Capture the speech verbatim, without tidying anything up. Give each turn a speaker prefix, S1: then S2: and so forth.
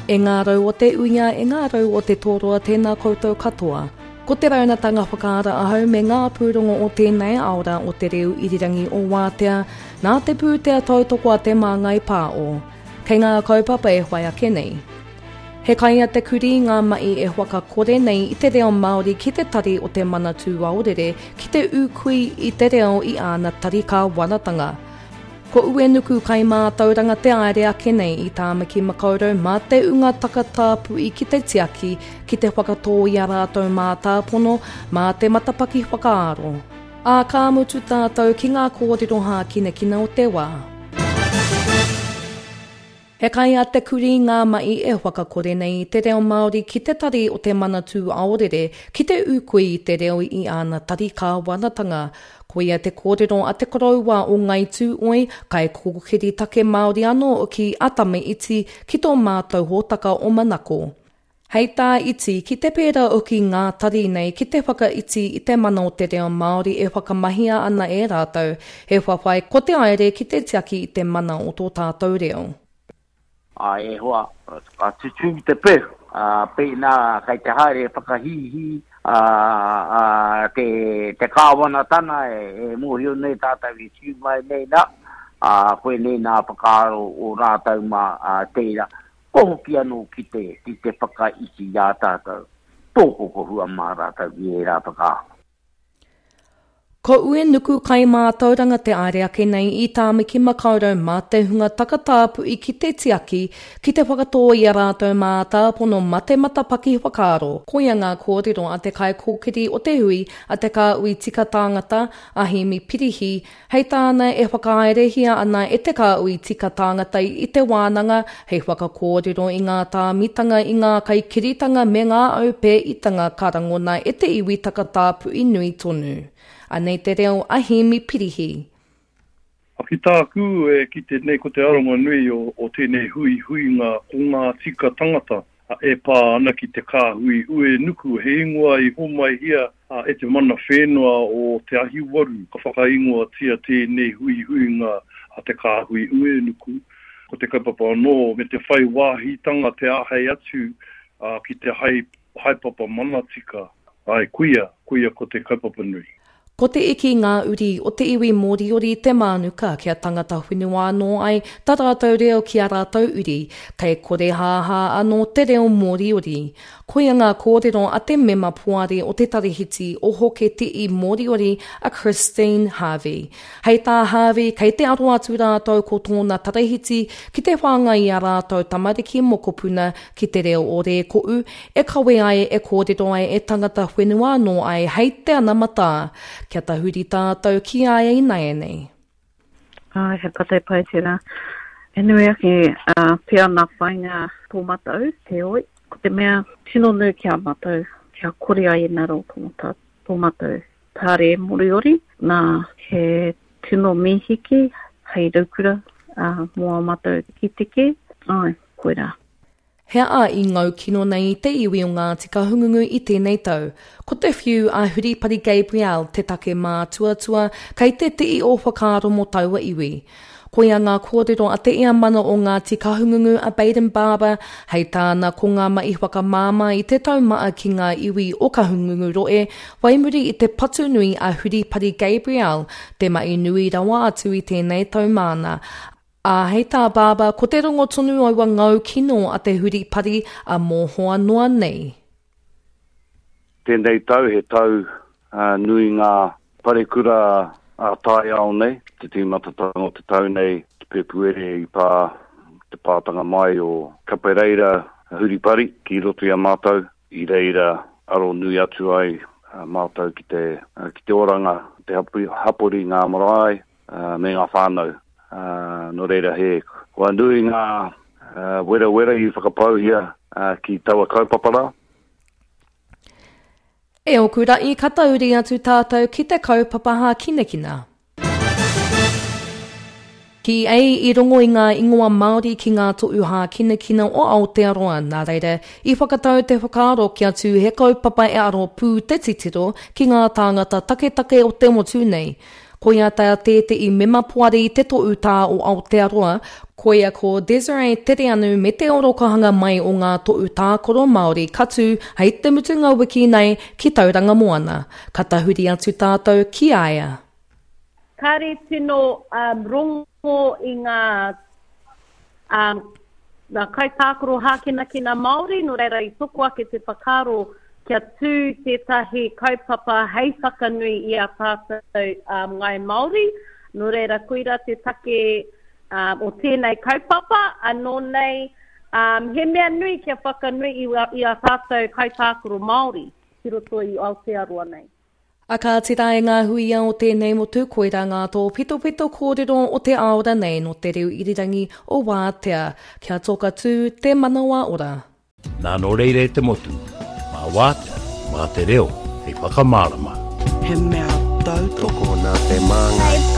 S1: E ngā rau o te uinga, e ngā rau o te tōroa tēnā koutou katoa. Ko te raunatanga whakaara ahau me ngā pūrongo o tēnei aora o te reu irirangi o Wātea, nā te pūtea tautoko a te māngai pāo. Kei ngā kaupapa e whai ake nei. He kaia te kuri ngā mai e whaka kore nei i te reo Māori ki te tari o te manatū aorere, ki te ukui i te reo i āna tarika waratanga. Ko ue nuku kai mā tauranga te aere ake nei i tāmaki makaurau mā te unga takatāpu i ki te tiaki, ki te whakatō i a rātou mā tāpono, mā te matapaki whakaaro. A kā mutu tātou ki ngā kōrero hā kina kina o te wā. He kai a te kuri ngā mai e whakakore nei te reo Māori ki te tari o te manatū aorere, ki te ukui i te reo i āna tarika waratanga. Ko ia te kōrero a te koroua o ngai tū oi, kai kokiri take Māori anō ki atame iti ki tō mātou hōtaka o manako. Hei tā iti ki te pēra o ki ngā tari nei ki te whaka iti i te mana o te reo Māori e whakamahia ana e rātou, he whawhai ko te aere ki te tiaki i te mana o tō tātou reo.
S2: A e hoa, a tutu te pē, a pē nā kai te haere whakahihi, a, a te, te kāwana tana e, e mōhio nei tātou i tiu mai nei nā, a koe nei nā whakaaro o rātou mā a teira, ko hoki anō ki te, ki te whakaiti a tātou, tōko ko hua mā rātou i e rā whakaaro.
S1: Ko ue nuku kai mā tauranga te aere ake nei i tāmiki makaurau mā te hunga takatāpu i ki te tiaki, ki te whakatō i a rātou mā tāpono ma te matapaki whakaaro. Ko ia ngā kōrero a te kai kōkiri o te hui, a te kā ui tika tāngata, a himi pirihi, hei tāna e whakaerehia ana e te kā ui tika tāngata i te wānanga, hei whakakōrero i ngā tāmitanga i ngā kai kiritanga me ngā au pē itanga karangona e te iwi takatāpu i nui tonu. Anei te reo ahimi pirihi.
S3: A ki tāku e ki te nei ko te aronga nui o, o tēnei hui hui ngā o ngā tika tangata a e pā ana ki te kā hui ue nuku he ingoa i homai hia a e te mana whenua o te ahi waru ka whaka ingoa tia tēnei hui hui ngā a te kā hui ue nuku. Ko te kaipapa anō me te whai wāhitanga te ahei atu a ki te hai, haipapa mana tika. Ai kuia, kuia ko te kaipapa nui.
S1: Ko te iki ngā uri o te iwi moriori te mānuka kia tangata whenua anō ai tā rātou reo ki a rātou uri, kei kore hāhā anō te reo moriori. Ko ia ngā kōrero a te mema puari o te tarihiti o hoke te i moriori a Christine Harvey. Hei tā Harvey, kei te aro atu rātou ko tōna tarihiti ki te whanga i a rātou tamariki mokopuna ki te reo o re ko'u, e kawe ai e kōrero ai e tangata whenua anō ai hei te anamata. Kia tahuri tātou ki ai e nei nei.
S4: Ai, he patai pai tira. E nui ake uh, pia nā whainga tō matau, te oi. Ko te mea tino nui kia matau, kia kore ai e naro tō, tō matau. Tāre moriori, nā he tino mihiki, hei raukura, uh, mua matau ki teke. Ai, koe rā.
S1: Hea a i ngau kino nei te iwi o ngā tika hungungu i tēnei tau. Ko te whiu a Huripari Gabriel te take mā tuatua, kei te te i o whakaaro mo taua iwi. Ko ia ngā kōrero a te ia mana o ngā tika hungungu a Baden Barber, hei tāna ko ngā mai whakamāma i te taumaa ki ngā iwi o ka hungungu roe, waimuri i te patu nui a Huripari Gabriel, te mai nui rawa atu i tēnei taumāna. A hei tā bāba, ko te rongo tonu aua ngau kino a te Huripari a mōhoa noa nei.
S2: Tēnei tau he tau uh, nui ngā parekura a tai ao nei, te tīmatatanga o te tau nei, te pepuere i pā, te pātanga mai o Kapereira Huripari ki roto i a mātou, i reira aro nui atu ai uh, mātou ki te, uh, ki te oranga, te hapuri, hapuri ngā marae uh, me ngā whānau. Uh, no reira he, kua nui ngā uh, wera wera i whakapau hia uh, ki taua kaupapara.
S1: E o kura i katauri atu tātou ki te kaupapaha kinekina. Ki ei i rongo i ngā ingoa Māori ki ngā to'uha kinekina o Aotearoa, nā reira, i whakatau te whakaaro ki atu he kaupapa e aro pū te titiro ki ngā tāngata take take o te motu nei. Ko ia taia tete i mema puari i te to'u tā o Aotearoa, ko ia ko Desiree tere anu me te orokahanga mai o ngā to'u tākoro Māori katu hei te mutunga wiki nei ki tauranga moana. Ka tahuri atu tātou ki aia.
S5: Kare tino um, rongo i ngā um, ngā kaitākoro hākina kina Māori, no reira i toko ake te whakaro kia tū tētahi kaupapa hei whakanui i a tātou um, ngai Māori, no reira koira te take um, o tēnei kaupapa, anō nei um, he mea nui kia whakanui i, i a tātou kaitākoro Māori, ki roto i Aotearoa nei.
S1: A ka te tae ngā huia o tēnei motu koira ngā tō pito pito kōrero o te aora nei no te reo irirangi o Wātea, kia toka tū te manawa ora.
S6: Nā no reire te motu, mā Wātea, mā te reo, hei whakamārama.
S7: He mea tau toko nā te māngai